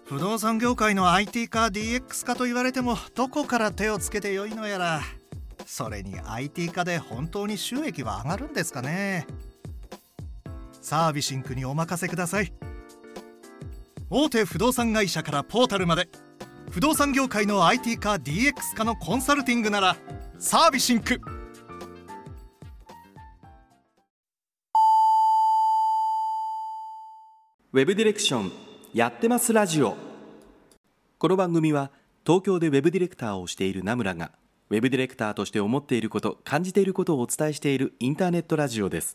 不動産業界の IT 化 DX 化と言われてもどこから手をつけてよいのやら。それに IT 化で本当に収益は上がるんですかね。サービシンクにお任せください。大手不動産会社からポータルまで、不動産業界の IT 化 DX 化のコンサルティングならサービシンク。 ウェブディレクションやってますラジオ。この番組は東京でウェブディレクターをしている名村がウェブディレクターとして思っていること、感じていることをお伝えしているインターネットラジオです。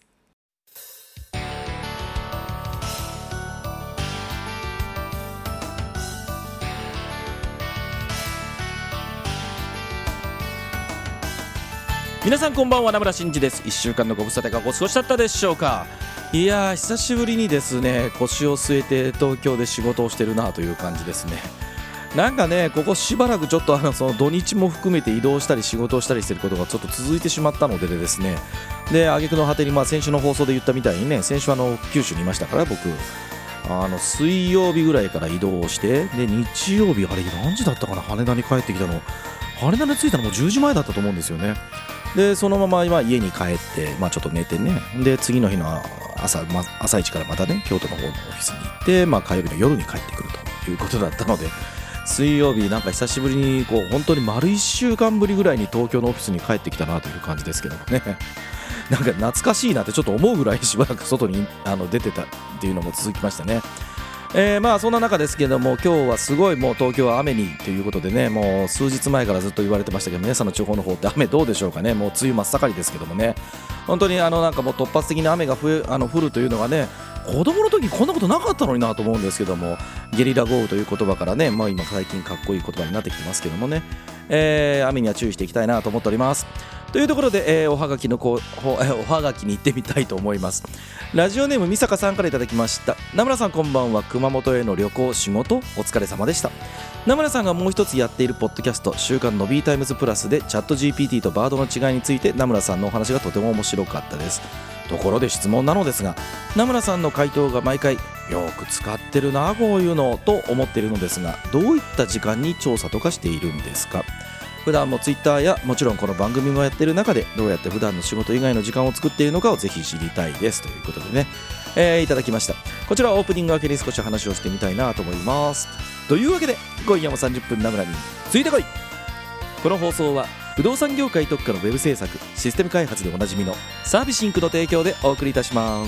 皆さんこんばんは、名村真司です。1週間のご無沙汰がお過ごしだったでしょうか。いやー、久しぶりにですね、腰を据えて東京で仕事をしてるなという感じですね。なんかね、ここしばらくちょっとその土日も含めて移動したり仕事をしたりしてることがちょっと続いてしまったのでですね、で挙句の果てに先週の放送で言ったみたいにね、先週九州にいましたから僕、水曜日ぐらいから移動をして、で日曜日あれ何時だったかな、羽田に帰ってきたの、羽田に着いたのも10時前だったと思うんですよね。でそのまま今家に帰って、ちょっと寝てね、で次の日の朝一からまたね京都の方のオフィスに行って、火曜日の夜に帰ってくるということだったので、水曜日なんか久しぶりに本当に丸1週間ぶりぐらいに東京のオフィスに帰ってきたなという感じですけどもねなんか懐かしいなってちょっと思うぐらいしばらく外に出てたっていうのも続きましたね。そんな中ですけども、今日はすごいもう東京は雨にということでね、もう数日前からずっと言われてましたけど、皆さんの地方の方って雨どうでしょうかね。もう梅雨真っ盛りですけどもね、本当になんかもう突発的に雨が降るというのがね、子供の時こんなことなかったのになと思うんですけども、ゲリラ豪雨という言葉からね、今最近かっこいい言葉になってきてますけどもね、雨には注意していきたいなと思っております。というところで、おはがきに行ってみたいと思います。ラジオネームみさかさんからいただきました。名村さんこんばんは。熊本への旅行仕事お疲れ様でした。名村さんがもう一つやっているポッドキャスト週刊の B タイムズプラスでチャット GPT とバードの違いについて名村さんのお話がとても面白かったです。ところで質問なのですが、名村さんの回答が毎回よく使ってるなこういうのと思っているのですが、どういった時間に調査とかしているんですか。普段もツイッターやもちろんこの番組もやっている中でどうやって普段の仕事以外の時間を作っているのかをぜひ知りたいですということでね、いただきました。こちらはオープニング明けに少し話をしてみたいなと思います。というわけで今夜も30分名村についてこい。この放送は不動産業界特化のウェブ制作システム開発でおなじみのサービシンクの提供でお送りいたします。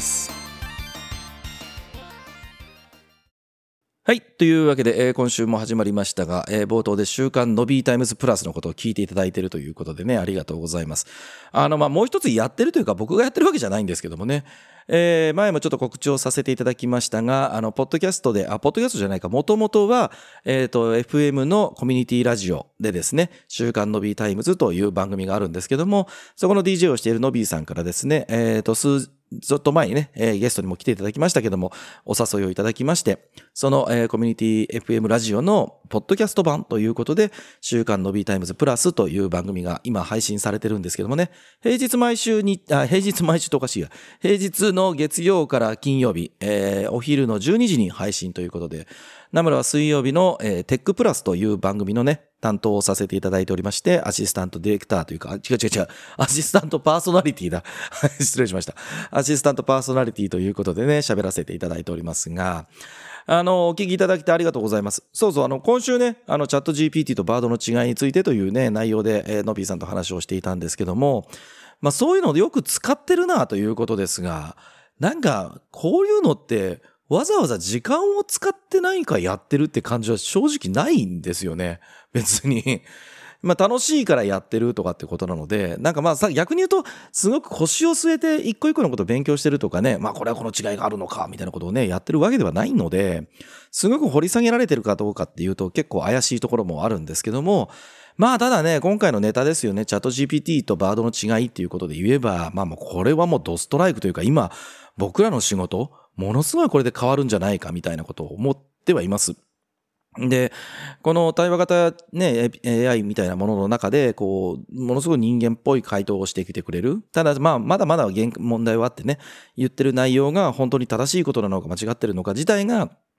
はい、というわけで、今週も始まりましたが、冒頭で週刊の B タイムズプラスのことを聞いていただいているということでね、ありがとうございます。もう一つやってるというか僕がやってるわけじゃないんですけどもね、前もちょっと告知をさせていただきましたが、ポッドキャストじゃないか、もともとは、FM のコミュニティラジオでですね、週刊の B タイムズという番組があるんですけども、そこの DJ をしているの B さんからですね、ずっと前にね、ゲストにも来ていただきましたけども、お誘いをいただきまして、その、コミュニティ FM ラジオのポッドキャスト版ということで、週刊の B タイムズプラスという番組が今配信されてるんですけどもね、平日毎週とおかしいや、平日の月曜から金曜日、お昼の12時に配信ということで、名村は水曜日の、テックプラスという番組のね、担当をさせていただいておりまして、アシスタントディレクターというか、違う、アシスタントパーソナリティだ。失礼しました。アシスタントパーソナリティということでね、喋らせていただいておりますが、お聞きいただきありがとうございます。そうそう、今週ね、チャット GPT とバードの違いについてというね、内容で、のびーさんと話をしていたんですけども、そういうのでよく使ってるなということですが、なんか、こういうのって、わざわざ時間を使って何かやってるって感じは正直ないんですよね。別に。楽しいからやってるとかってことなので、なんか逆に言うと、すごく腰を据えて一個一個のことを勉強してるとかね、これはこの違いがあるのか、みたいなことをね、やってるわけではないので、すごく掘り下げられてるかどうかっていうと結構怪しいところもあるんですけども、ただね、今回のネタですよね、チャット GPT とバードの違いっていうことで言えば、これはもうドストライクというか、今、僕らの仕事、ものすごいこれで変わるんじゃないかみたいなことを思ってはいます。で、この対話型ね、AI みたいなものの中で、ものすごい人間っぽい回答をしてきてくれる。ただ、まだまだ問題はあってね、言ってる内容が本当に正しいことなのか間違ってるのか自体が、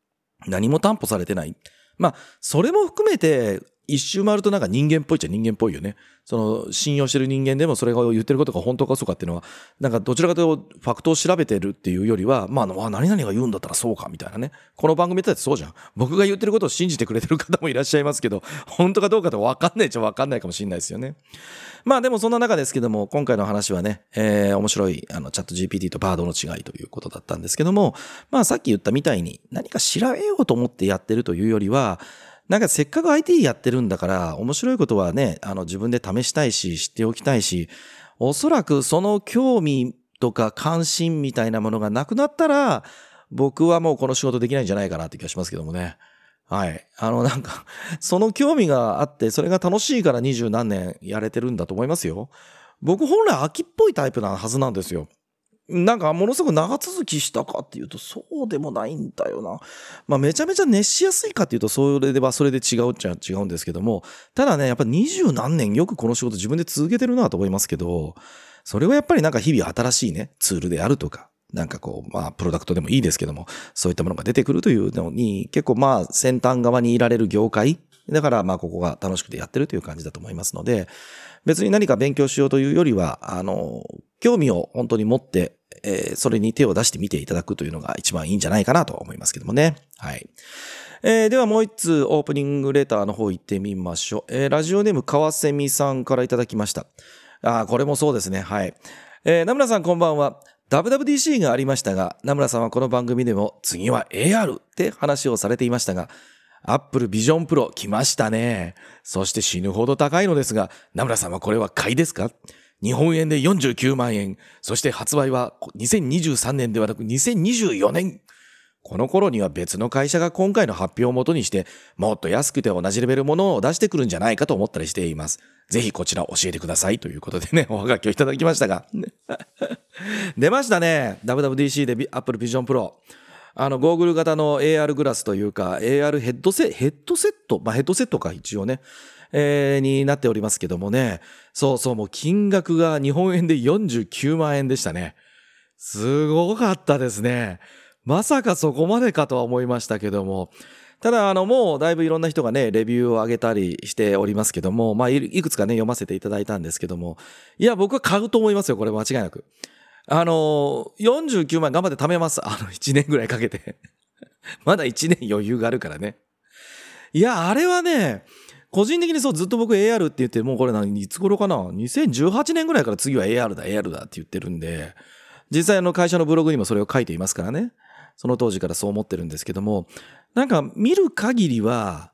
何も担保されてない。まあ、それも含めて、一周回るとなんか人間っぽいっちゃ人間っぽいよね。信用してる人間でもそれが言ってることが本当か嘘かっていうのは、なんかどちらかというとファクトを調べてるっていうよりは、何々が言うんだったらそうかみたいなね。この番組だってそうじゃん。僕が言ってることを信じてくれてる方もいらっしゃいますけど、本当かどうかと分かんないっちゃ分かんないかもしれないですよね。でもそんな中ですけども、今回の話はね、面白いチャット GPT とバードの違いということだったんですけども、さっき言ったみたいに何か調べようと思ってやってるというよりは、なんかせっかく IT やってるんだから面白いことはね、自分で試したいし知っておきたいし、おそらくその興味とか関心みたいなものがなくなったら、僕はもうこの仕事できないんじゃないかなって気がしますけどもね。はい。なんか、その興味があって、それが楽しいから20何年やれてるんだと思いますよ。僕本来秋っぽいタイプなはずなんですよ。なんかものすごく長続きしたかっていうとそうでもないんだよな。めちゃめちゃ熱しやすいかっていうとそれで違うっちゃ違うんですけども、ただね、やっぱり20何年よくこの仕事自分で続けてるなと思いますけど、それはやっぱりなんか日々新しいね、ツールであるとか、なんかプロダクトでもいいですけども、そういったものが出てくるというのに、結構先端側にいられる業界、だからここが楽しくてやってるという感じだと思いますので、別に何か勉強しようというよりは、興味を本当に持って、それに手を出してみていただくというのが一番いいんじゃないかなと思いますけどもね。はい。ではもう一通オープニングレターの方行ってみましょう。ラジオネーム川瀬美さんからいただきました。これもそうですね。はい。名村さんこんばんは。WWDC がありましたが、名村さんはこの番組でも次は AR って話をされていましたが、Apple Vision Pro 来ましたね。そして死ぬほど高いのですが、名村さんはこれは買いですか？日本円で49万円。そして発売は2023年ではなく2024年。この頃には別の会社が今回の発表をもとにして、もっと安くて同じレベルものを出してくるんじゃないかと思ったりしています。ぜひこちら教えてくださいということでね、おはがきをいただきましたが。出ましたね。WWDC で Apple Vision Pro。ゴーグル型の AR グラスというか、AR ヘッドセットヘッドセットか一応ね、になっておりますけどもね。そう、もう金額が日本円で49万円でしたね。すごかったですね。まさかそこまでかとは思いましたけども。ただ、もうだいぶいろんな人がね、レビューを上げたりしておりますけども、いくつかね、読ませていただいたんですけども。いや、僕は買うと思いますよ、これ間違いなく。49万頑張って貯めます。1年ぐらいかけて。まだ1年余裕があるからね。いや、あれはね、個人的にずっと僕 AR って言って、もうこれいつ頃かな ?2018 年ぐらいから次は AR だって言ってるんで、実際会社のブログにもそれを書いていますからね。その当時からそう思ってるんですけども、なんか見る限りは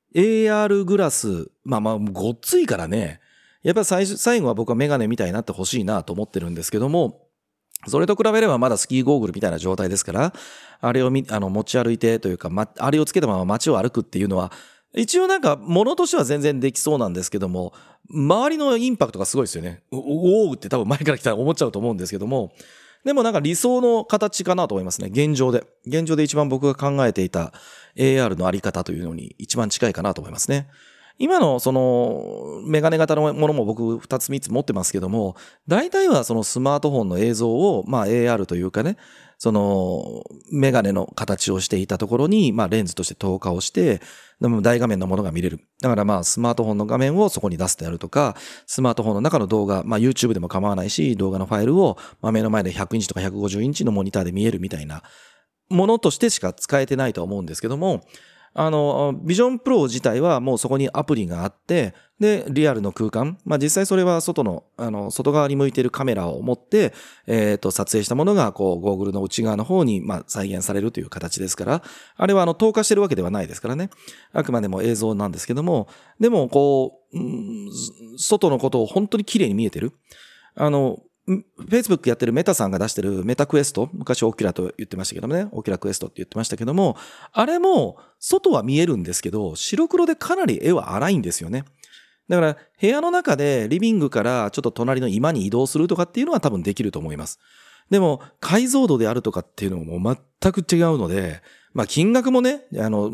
AR グラス、ごっついからね、やっぱ最後は僕はメガネみたいになってほしいなと思ってるんですけども、それと比べればまだスキーゴーグルみたいな状態ですから、あれを持ち歩いてというか、あれをつけたまま街を歩くっていうのは、一応なんか物としては全然できそうなんですけども、周りのインパクトがすごいですよね。おーって多分前から来たら思っちゃうと思うんですけども、でもなんか理想の形かなと思いますね。現状で一番僕が考えていた AR のあり方というのに一番近いかなと思いますね。今のメガネ型のものも僕2つ3つ持ってますけども、大体はそのスマートフォンの映像をAR というかね、メガネの形をしていたところにレンズとして投下をして、でも大画面のものが見れる。だからスマートフォンの画面をそこに出すであるとか、スマートフォンの中の動画、YouTube でも構わないし、動画のファイルを目の前で100インチとか150インチのモニターで見えるみたいなものとしてしか使えてないとは思うんですけども、ビジョンプロ自体はもうそこにアプリがあって、で、リアルの空間、実際それは外側に向いているカメラを持って、撮影したものが、ゴーグルの内側の方に、再現されるという形ですから、あれは投下してるわけではないですからね。あくまでも映像なんですけども、でも、外のことを本当に綺麗に見えてる。Facebook やってるメタさんが出してるメタクエスト、昔オキュラと言ってましたけどもね、オキュラクエストって言ってましたけども、あれも外は見えるんですけど、白黒でかなり絵は荒いんですよね。だから部屋の中でリビングからちょっと隣の居間に移動するとかっていうのは多分できると思います。でも解像度であるとかっていうのも全く違うので、金額もね、もう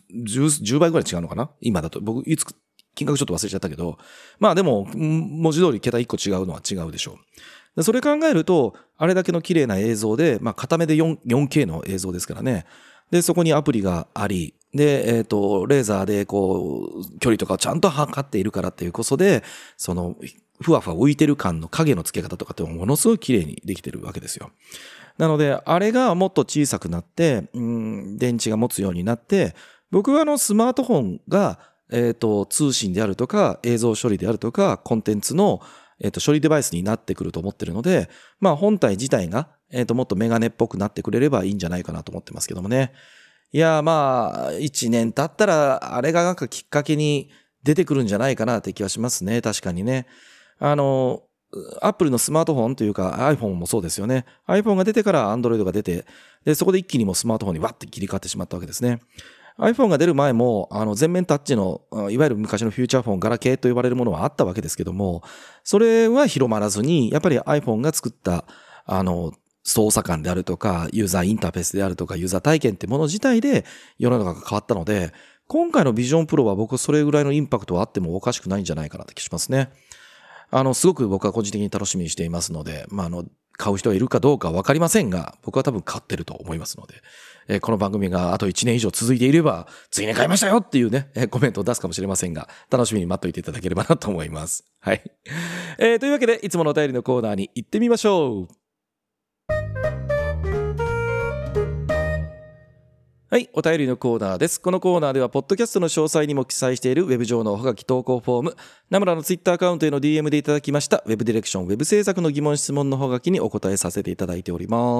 10倍ぐらい違うのかな今だと。僕金額ちょっと忘れちゃったけど、でも文字通り桁1個違うのは違うでしょう。それ考えると、あれだけの綺麗な映像で、片目で 4K の映像ですからね。 で、そこにアプリがあり、で、レーザーでこう、距離とかをちゃんと測っているからっていうこそで、その、ふわふわ浮いてる感の影の付け方とかってものすごい綺麗にできてるわけですよ。なので、あれがもっと小さくなって、電池が持つようになって、僕はスマートフォンが、通信であるとか、映像処理であるとか、コンテンツの、処理デバイスになってくると思ってるので、まあ本体自体が、もっとメガネっぽくなってくれればいいんじゃないかなと思ってますけどもね。いや、まあ、1年経ったら、あれがなんかきっかけに出てくるんじゃないかなって気はしますね。確かにね。Apple のスマートフォンというか iPhone もそうですよね。iPhone が出てから Android が出て、で、そこで一気にもうスマートフォンにわって切り替わってしまったわけですね。iPhone が出る前も、全面タッチの、いわゆる昔のフューチャーフォン、ガラケーと呼ばれるものはあったわけですけども、それは広まらずに、やっぱり iPhone が作った、操作感であるとか、ユーザーインターフェースであるとか、ユーザー体験ってもの自体で世の中が変わったので、今回のビジョンプロは僕それぐらいのインパクトはあってもおかしくないんじゃないかなって気しますね。すごく僕は個人的に楽しみにしていますので、買う人がいるかどうかわかりませんが、僕は多分買ってると思いますので、この番組があと1年以上続いていれば、次年買いましたよっていうね、コメントを出すかもしれませんが、楽しみに待っといていただければなと思います。はい。というわけで、いつものお便りのコーナーに行ってみましょう。はい、お便りのコーナーです。このコーナーでは、ポッドキャストの詳細にも記載しているウェブ上のおはがき投稿フォーム、ナムラのツイッターアカウントへの DM でいただきました、ウェブディレクション、ウェブ制作の疑問質問のおはがきにお答えさせていただいております。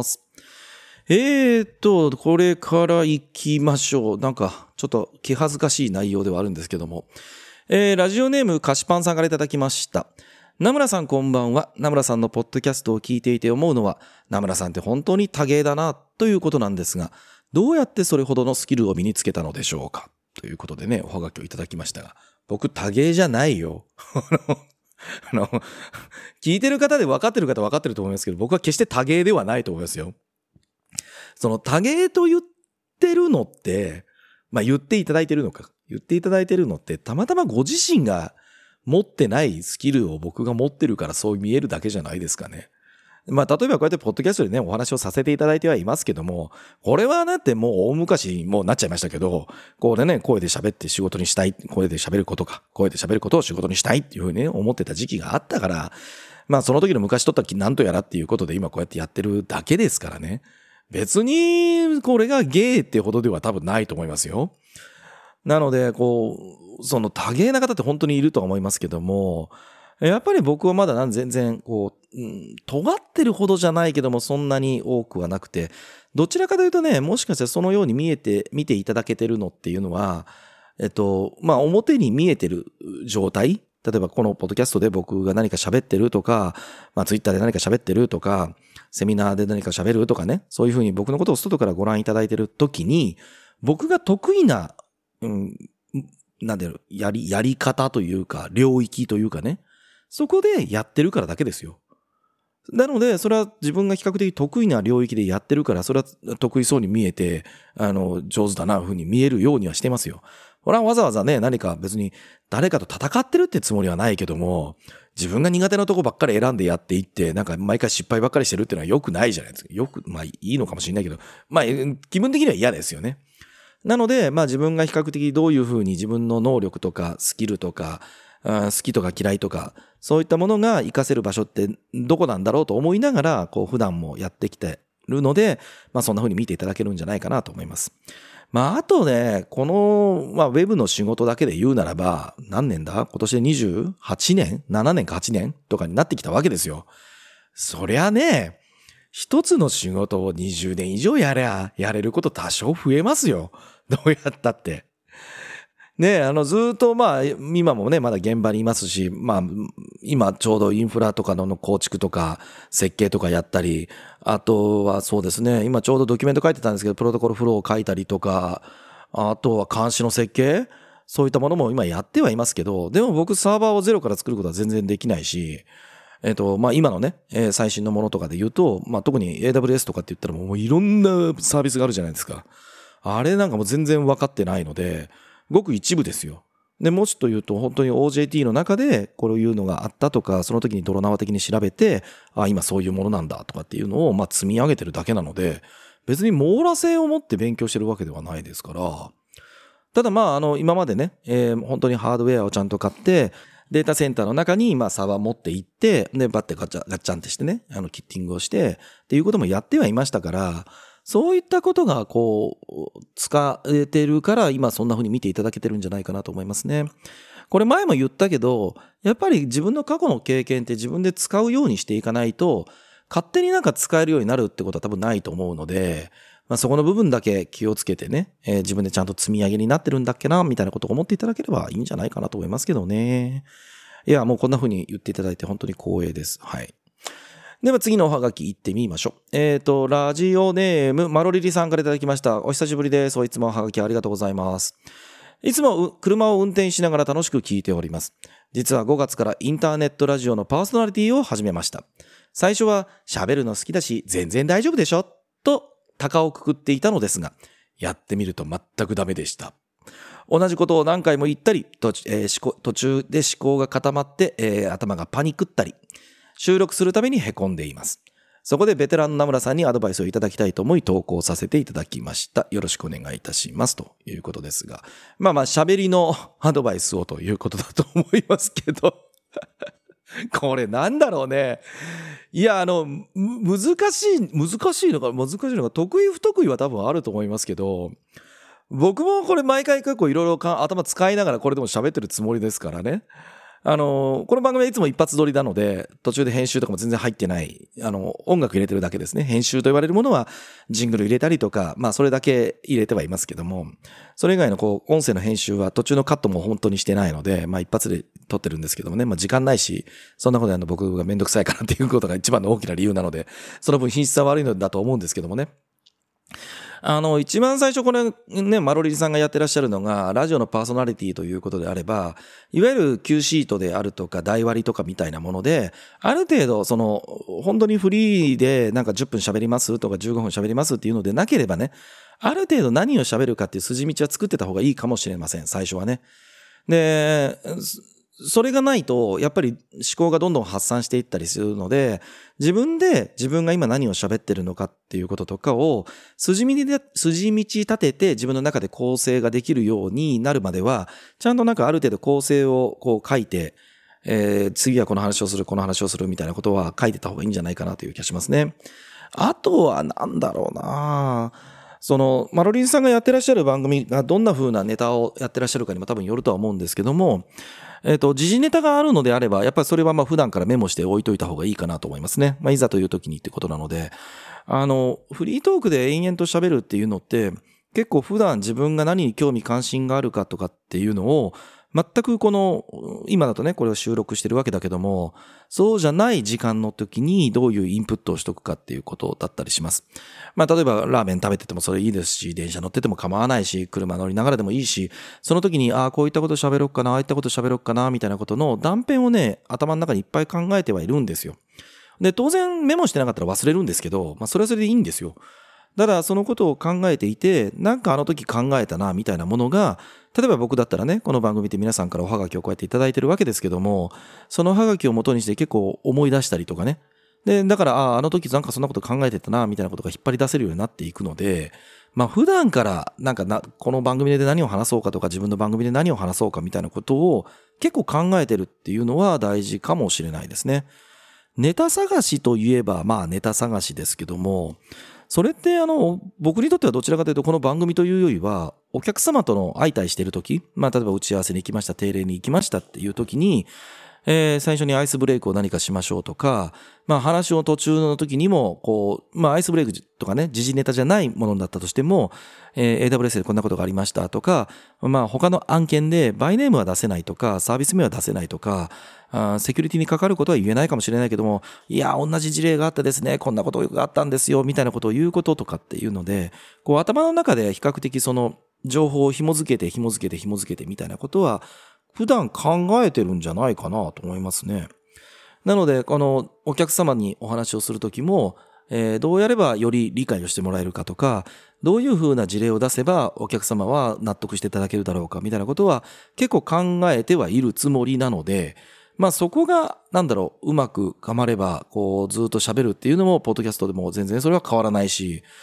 これから行きましょう。なんか、ちょっと気恥ずかしい内容ではあるんですけども。ラジオネーム、菓子パンさんからいただきました。ナムラさんこんばんは。ナムラさんのポッドキャストを聞いていて思うのは、ナムラさんって本当に多芸だな、ということなんですが、どうやってそれほどのスキルを身につけたのでしょうかということでね、おはがきをいただきましたが、僕多芸じゃないよ。聞いてる方で分かってる方は分かってると思いますけど、僕は決して多芸ではないと思いますよ。その多芸と言ってるのって、言っていただいてるのって、たまたまご自身が持ってないスキルを僕が持ってるからそう見えるだけじゃないですかね。例えばこうやってポッドキャストでね、お話をさせていただいてはいますけども、これはだってもう大昔もうなっちゃいましたけど、これね、声で喋って仕事にしたい、声で喋ることを仕事にしたいっていうふうにね、思ってた時期があったから、その時の昔取ったなんとやらっていうことで今こうやってやってるだけですからね。別に、これが芸ってほどでは多分ないと思いますよ。なので、その多芸な方って本当にいるとは思いますけども、やっぱり僕はまだ全然、尖ってるほどじゃないけども、そんなに多くはなくて、どちらかというとね、もしかしたらそのように見ていただけてるのっていうのは、表に見えてる状態、例えばこのポッドキャストで僕が何か喋ってるとか、ツイッターで何か喋ってるとか、セミナーで何か喋るとかね、そういうふうに僕のことを外からご覧いただいてるときに、僕が得意な、やり方というか、領域というかね、そこでやってるからだけですよ。なので、それは自分が比較的得意な領域でやってるから、それは得意そうに見えて、上手だな、ふうに見えるようにはしてますよ。これはわざわざね、何か別に誰かと戦ってるってつもりはないけども、自分が苦手なとこばっかり選んでやっていって、なんか毎回失敗ばっかりしてるっていうのは良くないじゃないですか。いいのかもしれないけど、気分的には嫌ですよね。なので、自分が比較的どういうふうに自分の能力とかスキルとか、好きとか嫌いとか、そういったものが活かせる場所ってどこなんだろうと思いながら、普段もやってきてるので、そんな風に見ていただけるんじゃないかなと思います。あとね、この、ウェブの仕事だけで言うならば、何年だ？今年で28年 ?7 年か8年とかになってきたわけですよ。そりゃね、一つの仕事を20年以上やれること多少増えますよ。どうやったって。ね、ずっと今もね、まだ現場にいますし、今ちょうどインフラとかの構築とか設計とかやったり、あとはそうですね、今ちょうどドキュメント書いてたんですけど、プロトコルフローを書いたりとか、あとは監視の設計、そういったものも今やってはいますけど、でも僕サーバーをゼロから作ることは全然できないし、今のね、最新のものとかで言うと、特に AWS とかって言ったらもういろんなサービスがあるじゃないですか。あれなんかもう全然分かってないので、ごく一部ですよ。で、もうちょっと言うと、本当に OJT の中でこういうのがあったとか、その時に泥縄的に調べて、今そういうものなんだとかっていうのを、積み上げてるだけなので、 別に網羅性を持って勉強してるわけではないですから。ただ今までね、本当にハードウェアをちゃんと買って、データセンターの中にサーバー持って行って、で、バッてガッチャンってしてね、キッティングをして、っていうこともやってはいましたから、そういったことが使えてるから、今そんな風に見ていただけてるんじゃないかなと思いますね。これ前も言ったけど、やっぱり自分の過去の経験って自分で使うようにしていかないと、勝手に使えるようになるってことは多分ないと思うので、そこの部分だけ気をつけてね、自分でちゃんと積み上げになってるんだっけな、みたいなことを思っていただければいいんじゃないかなと思いますけどね。いや、もうこんな風に言っていただいて本当に光栄です。はい。では次のおはがき行ってみましょう。ラジオネーム、マロリリさんからいただきました。お久しぶりです。いつもおはがきありがとうございます。いつも車を運転しながら楽しく聞いております。実は5月からインターネットラジオのパーソナリティを始めました。最初は喋るの好きだし全然大丈夫でしょと高をくくっていたのですが、やってみると全くダメでした。同じことを何回も言ったり、途中で思考が固まって、頭がパニクったり、収録するために凹んでいます。そこでベテランの名村さんにアドバイスをいただきたいと思い投稿させていただきました。よろしくお願いいたしますということですが、喋りのアドバイスをということだと思いますけどこれなんだろうね。いや、難しいのか、得意不得意は多分あると思いますけど、僕もこれ毎回結構いろいろ頭使いながらこれでも喋ってるつもりですからね。この番組はいつも一発撮りなので、途中で編集とかも全然入ってない、音楽入れてるだけですね。編集と言われるものは、ジングル入れたりとか、それだけ入れてはいますけども、それ以外の音声の編集は途中のカットも本当にしてないので、一発で撮ってるんですけどもね、時間ないし、そんなことやるの僕がめんどくさいからっていうことが一番の大きな理由なので、その分品質は悪いのだと思うんですけどもね。一番最初これね、マロリリさんがやってらっしゃるのが、ラジオのパーソナリティということであれば、いわゆる Q シートであるとか、台割りとかみたいなもので、ある程度、本当にフリーで10分喋りますとか15分喋りますっていうのでなければね、ある程度何を喋るかっていう筋道は作ってた方がいいかもしれません、最初はね。で、それがないと、やっぱり思考がどんどん発散していったりするので、自分が今何を喋ってるのかっていうこととかを、筋道立てて自分の中で構成ができるようになるまでは、ちゃんとある程度構成を書いて、次はこの話をするみたいなことは書いてた方がいいんじゃないかなという気がしますね。あとはなんだろうなマロリンさんがやってらっしゃる番組がどんな風なネタをやってらっしゃるかにも多分よるとは思うんですけども、時事ネタがあるのであれば、やっぱりそれは普段からメモして置いといた方がいいかなと思いますね。いざという時にってことなので、フリートークで延々と喋るっていうのって、結構普段自分が何に興味関心があるかとかっていうのを、全く今だとね、これを収録してるわけだけども、そうじゃない時間の時にどういうインプットをしとくかっていうことだったりします。例えばラーメン食べててもそれいいですし、電車乗ってても構わないし、車乗りながらでもいいし、その時に、こういったこと喋ろっかな、ああいったこと喋ろっかな、みたいなことの断片をね、頭の中にいっぱい考えてはいるんですよ。で、当然メモしてなかったら忘れるんですけど、それはそれでいいんですよ。ただそのことを考えていて、あの時考えたな、みたいなものが、例えば僕だったらね、この番組で皆さんからおはがきをこうやっていただいてるわけですけども、そのおはがきを元にして結構思い出したりとかね。で、だから、あの時そんなこと考えてたな、みたいなことが引っ張り出せるようになっていくので、普段からこの番組で何を話そうかとか、自分の番組で何を話そうかみたいなことを結構考えてるっていうのは大事かもしれないですね。ネタ探しといえば、ネタ探しですけども、それって僕にとってはどちらかというとこの番組というよりはお客様との相対している時、例えば打ち合わせに行きました、定例に行きましたっていう時に、最初にアイスブレイクを何かしましょうとか、話を途中の時にもアイスブレイクとかね、時事ネタじゃないものだったとしても、AWS でこんなことがありましたとか、他の案件でバイネームは出せないとか、サービス名は出せないとか、セキュリティにかかることは言えないかもしれないけども、いや、同じ事例があったですね、こんなことがあったんですよ、みたいなことを言うこととかっていうので、頭の中で比較的その情報を紐付けてみたいなことは、普段考えてるんじゃないかなと思いますね。なので、このお客様にお話をするときも、どうやればより理解をしてもらえるかとか、どういう風な事例を出せばお客様は納得していただけるだろうかみたいなことは結構考えてはいるつもりなので、そこがうまく噛まればずっと喋るっていうのもポッドキャストでも全然それは変わらないし、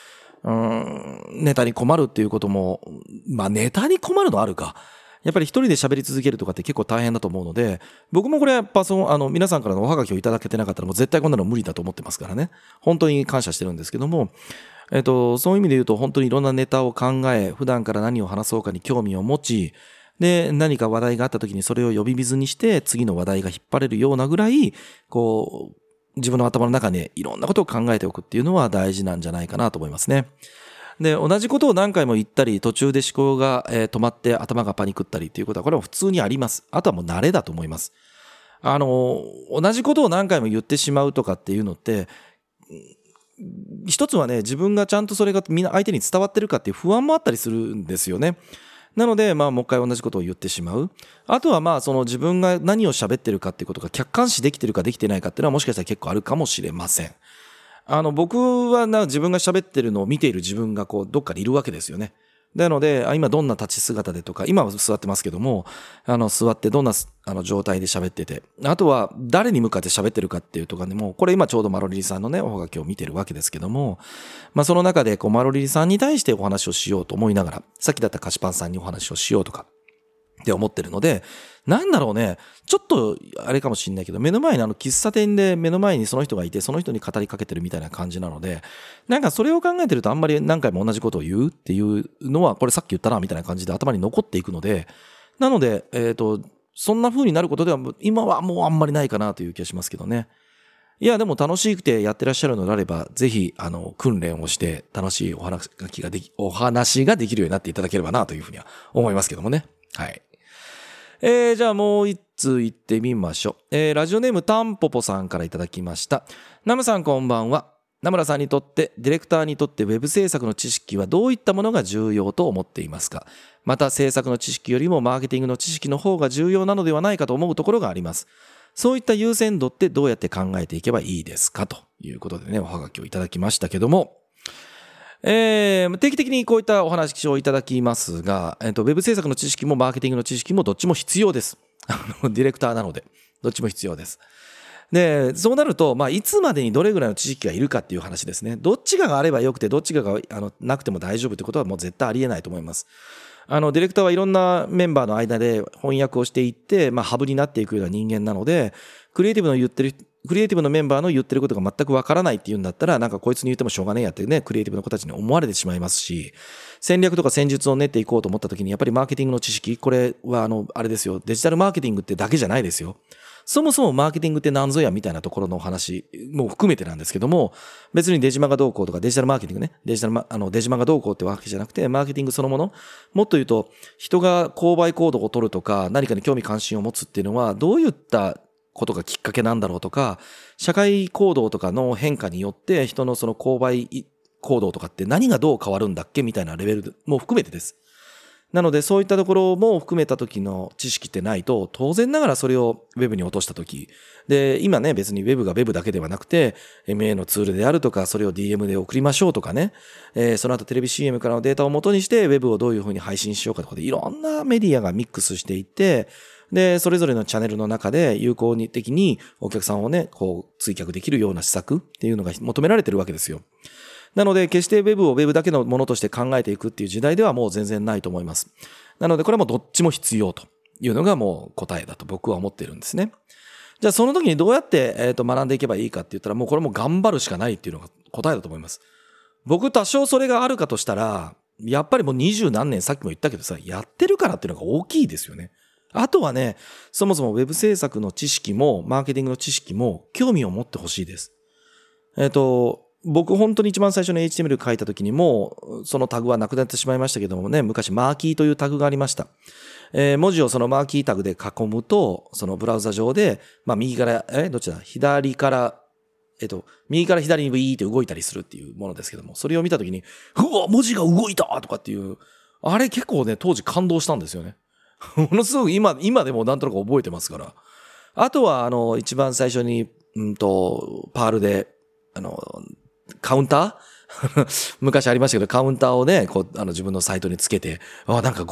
ネタに困るっていうことも、まあネタに困るのあるか。やっぱり一人で喋り続けるとかって結構大変だと思うので、僕もこれやっぱ皆さんからのおはがきをいただけてなかったらもう絶対こんなの無理だと思ってますからね。本当に感謝してるんですけども、そういう意味で言うと本当にいろんなネタを考え、普段から何を話そうかに興味を持ち、で、何か話題があった時にそれを呼び水にして次の話題が引っ張れるようなぐらい、自分の頭の中でいろんなことを考えておくっていうのは大事なんじゃないかなと思いますね。で、同じことを何回も言ったり、途中で思考が、止まって頭がパニクったりっていうことは、これは普通にあります。あとはもう慣れだと思います。同じことを何回も言ってしまうとかっていうのって、一つはね、自分がちゃんとそれがみんな相手に伝わってるかっていう不安もあったりするんですよね。なので、もう一回同じことを言ってしまう。あとは自分が何を喋ってるかっていうことが客観視できてるかできてないかっていうのはもしかしたら結構あるかもしれません。僕は自分が喋ってるのを見ている自分がどっかにいるわけですよね。なので、今どんな立ち姿でとか、今は座ってますけども、座ってどんな状態で喋ってて、あとは誰に向かって喋ってるかっていうとかでも、これ今ちょうどマロリリさんのね、おはがきを見てるわけですけども、その中でマロリリさんに対してお話をしようと思いながら、さっきだった菓子パンさんにお話をしようとか、って思ってるので、なんだろうね、ちょっとあれかもしれないけど、目の前に喫茶店で目の前にその人がいて、その人に語りかけてるみたいな感じなので、なんかそれを考えてるとあんまり何回も同じことを言うっていうのは、これさっき言ったなみたいな感じで頭に残っていくので、なので、そんな風になることでは今はもうあんまりないかなという気がしますけどね。いや、でも楽しくてやってらっしゃるのであれば、ぜひ、訓練をして楽しいお話ができるようになっていただければなというふうには思いますけどもね。はい。じゃあもう一通行ってみましょう。ラジオネームタンポポさんからいただきました。ナムさんこんばんは。名村さんにとって、ディレクターにとってウェブ制作の知識はどういったものが重要と思っていますか？また制作の知識よりもマーケティングの知識の方が重要なのではないかと思うところがあります。そういった優先度ってどうやって考えていけばいいですか？ということでね、おはがきをいただきましたけども、定期的にこういったお話をいただきますが、ウェブ制作の知識もマーケティングの知識もどっちも必要です。ディレクターなので、どっちも必要です。で、そうなると、いつまでにどれぐらいの知識がいるかっていう話ですね。どっちかがあればよくて、どっちかがなくても大丈夫ってことはもう絶対ありえないと思います。ディレクターはいろんなメンバーの間で翻訳をしていって、ハブになっていくような人間なので、クリエイティブのメンバーの言ってることが全くわからないっていうんだったら、なんかこいつに言ってもしょうがねえやってね、クリエイティブの子たちに思われてしまいますし、戦略とか戦術を練っていこうと思った時に、やっぱりマーケティングの知識、これはあれですよ、デジタルマーケティングってだけじゃないですよ。そもそもマーケティングって何ぞやみたいなところのお話も含めてなんですけども、別にデジマがどうこうとかデジタルマーケティングね、デジマがどうこうってわけじゃなくて、マーケティングそのもの、もっと言うと、人が購買行動を取るとか、何かに興味関心を持つっていうのは、どういったことがきっかけなんだろうとか、社会行動とかの変化によって人のその購買行動とかって何がどう変わるんだっけみたいなレベルも含めてです。なのでそういったところも含めた時の知識ってないと、当然ながらそれをウェブに落とした時で、今ね別にウェブがウェブだけではなくて MA のツールであるとか、それを DM で送りましょうとかね、その後テレビ CM からのデータを元にしてウェブをどういうふうに配信しようかとかで、いろんなメディアがミックスしていって、でそれぞれのチャンネルの中で有効的にお客さんをね追客できるような施策っていうのが求められてるわけですよ。なので決してウェブをウェブだけのものとして考えていくっていう時代ではもう全然ないと思います。なのでこれはもうどっちも必要というのがもう答えだと僕は思っているんですね。じゃあその時にどうやって学んでいけばいいかって言ったら、もうこれも頑張るしかないっていうのが答えだと思います。僕多少それがあるかとしたら、やっぱりもう20何年さっきも言ったけどさ、やってるからっていうのが大きいですよね。あとはね、そもそもウェブ制作の知識もマーケティングの知識も興味を持ってほしいです。僕本当に一番最初に HTML 書いた時にもそのタグはなくなってしまいましたけどもね、昔マーキーというタグがありました。文字をそのマーキータグで囲むと、そのブラウザ上で、右から、どっちだ？左から、右から左にブイーって動いたりするっていうものですけども、それを見た時に、うわ、文字が動いたとかっていう、あれ結構ね、当時感動したんですよね。ものすごく今でもなんとなく覚えてますから。あとは、一番最初に、パールで、カウンター昔ありましたけど、カウンターをね、自分のサイトにつけて、なんか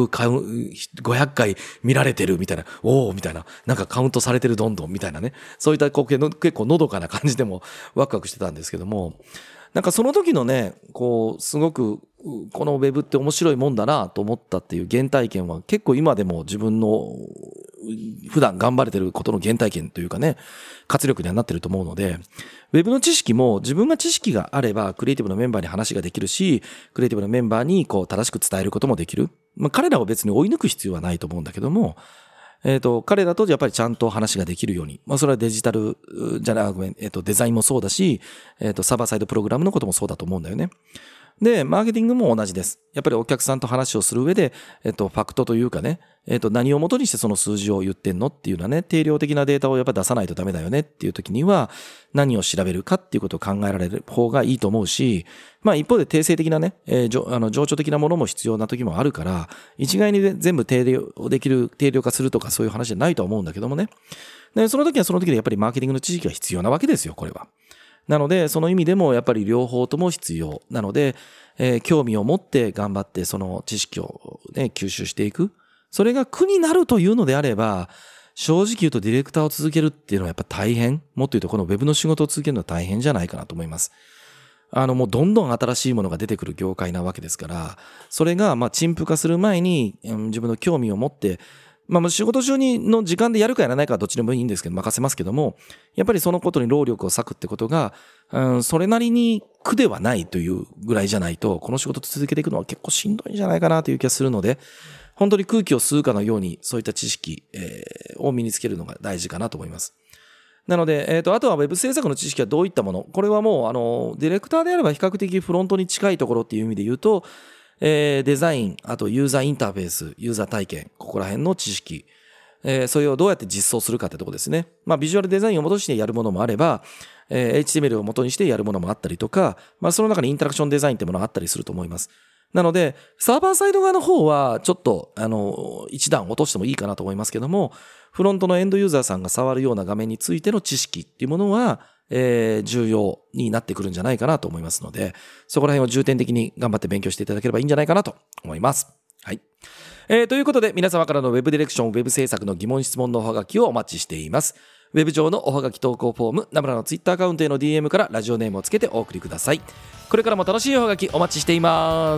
500回見られてるみたいな、おーみたいな、なんかカウントされてるどんどんみたいなね、そういった結構のどかな感じでもワクワクしてたんですけども、 なんかその時のねこうすごくこのウェブって面白いもんだなと思ったっていう原体験は結構今でも自分の普段頑張れてることの原体験というかね活力にはなってると思うので、ウェブの知識も自分が知識があればクリエイティブのメンバーに話ができるし、クリエイティブのメンバーにこう正しく伝えることもできる。彼らを別に追い抜く必要はないと思うんだけども、彼らとやっぱりちゃんと話ができるように、それはデジタルじゃなくて、デザインもそうだし、サーバーサイドプログラムのこともそうだと思うんだよね。で、マーケティングも同じです。やっぱりお客さんと話をする上で、ファクトというかね、何をもとにしてその数字を言ってんのっていうのはね、定量的なデータをやっぱ出さないとダメだよねっていう時には、何を調べるかっていうことを考えられる方がいいと思うし、一方で定性的なね、情緒的なものも必要な時もあるから、一概に全部定量化するとかそういう話じゃないとは思うんだけどもね。で、その時はその時でやっぱりマーケティングの知識が必要なわけですよ、これは。なので、その意味でもやっぱり両方とも必要。なので、興味を持って頑張ってその知識をね、吸収していく。それが苦になるというのであれば、正直言うとディレクターを続けるっていうのはやっぱ大変。もっと言うとこのウェブの仕事を続けるのは大変じゃないかなと思います。もうどんどん新しいものが出てくる業界なわけですから、それが陳腐化する前に、自分の興味を持って、仕事中の時間でやるかやらないかはどっちでもいいんですけど、任せますけども、やっぱりそのことに労力を割くってことが、それなりに苦ではないというぐらいじゃないと、この仕事続けていくのは結構しんどいんじゃないかなという気がするので、本当に空気を吸うかのように、そういった知識、を身につけるのが大事かなと思います。なので、あとはウェブ制作の知識はどういったもの？これはもう、ディレクターであれば比較的フロントに近いところっていう意味で言うと、デザイン、あとユーザーインターフェース、ユーザー体験、ここら辺の知識、それをどうやって実装するかってところですね。ビジュアルデザインを元にしてやるものもあれば、HTML を元にしてやるものもあったりとか、その中にインタラクションデザインってものがあったりすると思います。なので、サーバーサイド側の方はちょっと、一段落としてもいいかなと思いますけども、フロントのエンドユーザーさんが触るような画面についての知識っていうものは、重要になってくるんじゃないかなと思いますので、そこら辺を重点的に頑張って勉強していただければいいんじゃないかなと思います。はい。ということで、皆様からのウェブディレクション、ウェブ制作の疑問質問のおはがきをお待ちしています。ウェブ上のおはがき投稿フォーム、ナムラのツイッターアカウントへの DM からラジオネームをつけてお送りください。これからも楽しいおはがきお待ちしています。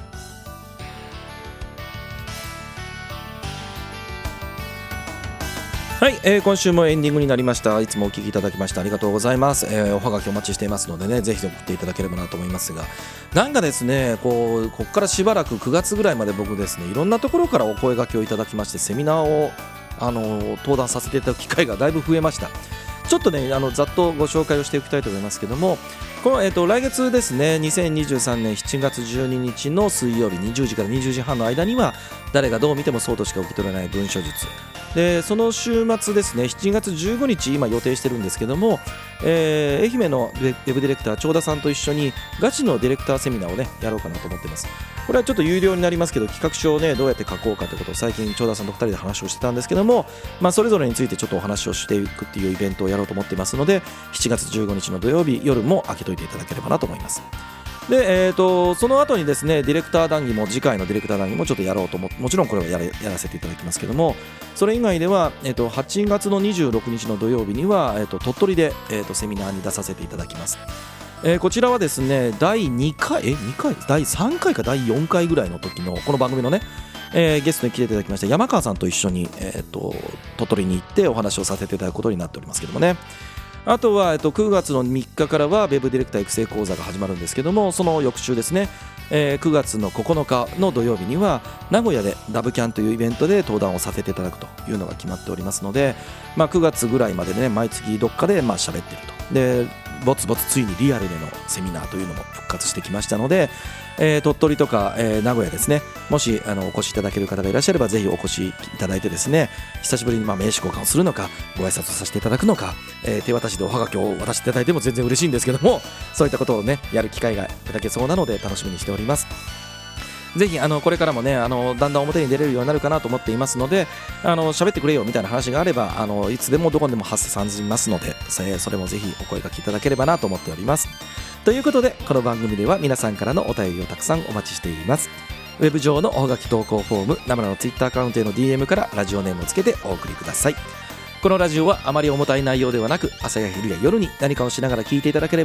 はい、今週もエンディングになりました。いつもお聞きいただきましてありがとうございます。おはがきお待ちしていますのでね、ぜひ送っていただければなと思いますが、なんかですね、こっからしばらく9月ぐらいまで僕ですね、いろんなところからお声掛けをいただきまして、セミナーを登壇させていただく機会がだいぶ増えました。ちょっとね、ざっとご紹介をしていきたいと思いますけども、この、来月ですね、2023年7月12日の水曜日20時から20時半の間には、誰がどう見てもそうとしか受け取れない文書術で、その週末ですね、7月15日今予定してるんですけども、愛媛のウェブディレクター長田さんと一緒にガチのディレクターセミナーをねやろうかなと思ってます。これはちょっと有料になりますけど、企画書をねどうやって書こうかということを最近長田さんと2人で話をしてたんですけども、それぞれについてちょっとお話をしていくっていうイベントをやろうと思ってますので、7月15日の土曜日夜も開けといていただければなと思います。で、その後にですね、ディレクター談義も次回のディレクター談義もちょっとやろうともちろんこれはやらせていただきますけども、それ以外では、8月の26日の土曜日には、鳥取で、セミナーに出させていただきます。こちらはですね、第3回か第4回ぐらいの時のこの番組のね、ゲストに来ていただきました山川さんと一緒に、鳥取に行ってお話をさせていただくことになっておりますけどもね。あとは、9月の3日からはウェブディレクター育成講座が始まるんですけども、その翌週ですね、9月の9日の土曜日には名古屋でダブキャンというイベントで登壇をさせていただくというのが決まっておりますので、9月ぐらいまでね毎月どっかで喋ってると。でぼつぼつついにリアルでのセミナーというのも復活してきましたので、鳥取とか、名古屋ですね、もしお越しいただける方がいらっしゃればぜひお越しいただいてですね、久しぶりに名刺交換をするのかご挨拶をさせていただくのか、手渡しでおはがきを渡していただいても全然嬉しいんですけども、そういったことをねやる機会がいただけそうなので楽しみにしております。ぜひこれからもねだんだん表に出れるようになるかなと思っていますので、喋ってくれよみたいな話があればいつでもどこでも発散しますので、それもぜひお声掛けいただければなと思っております。ということで、この番組では皆さんからのお便りをたくさんお待ちしています。ウェブ上のおはがき投稿フォーム、ナムラのツイッターアカウントへの DM からラジオネームをつけてお送りください。このラジオはあまり重たい内容ではなく、朝や昼や夜に何かをしながら聞いていただければ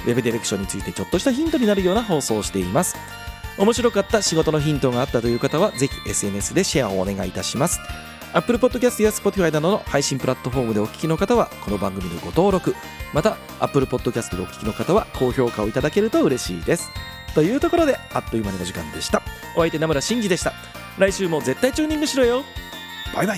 ウェブディレクションについてちょっとしたヒントになるような放送をしています。面白かった仕事のヒントがあったという方はぜひ SNS でシェアをお願いいたします。 Apple Podcast や Spotify などの配信プラットフォームでお聞きの方はこの番組のご登録、また Apple Podcast でお聞きの方は高評価をいただけると嬉しいです。というところであっという間にお時間でした。お相手名村真司でした。来週も絶対チューニングしろよ。バイバイ。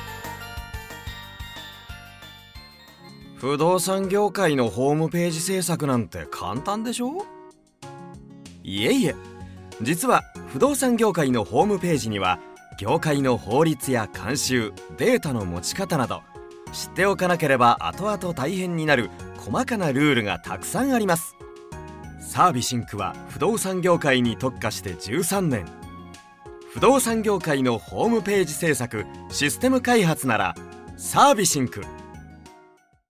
不動産業界のホームページ制作なんて簡単でしょ？いえいえ、実は不動産業界のホームページには業界の法律や慣習、データの持ち方など知っておかなければ後々大変になる細かなルールがたくさんあります。サービシンクは不動産業界に特化して13年。不動産業界のホームページ制作、システム開発ならサービシンク。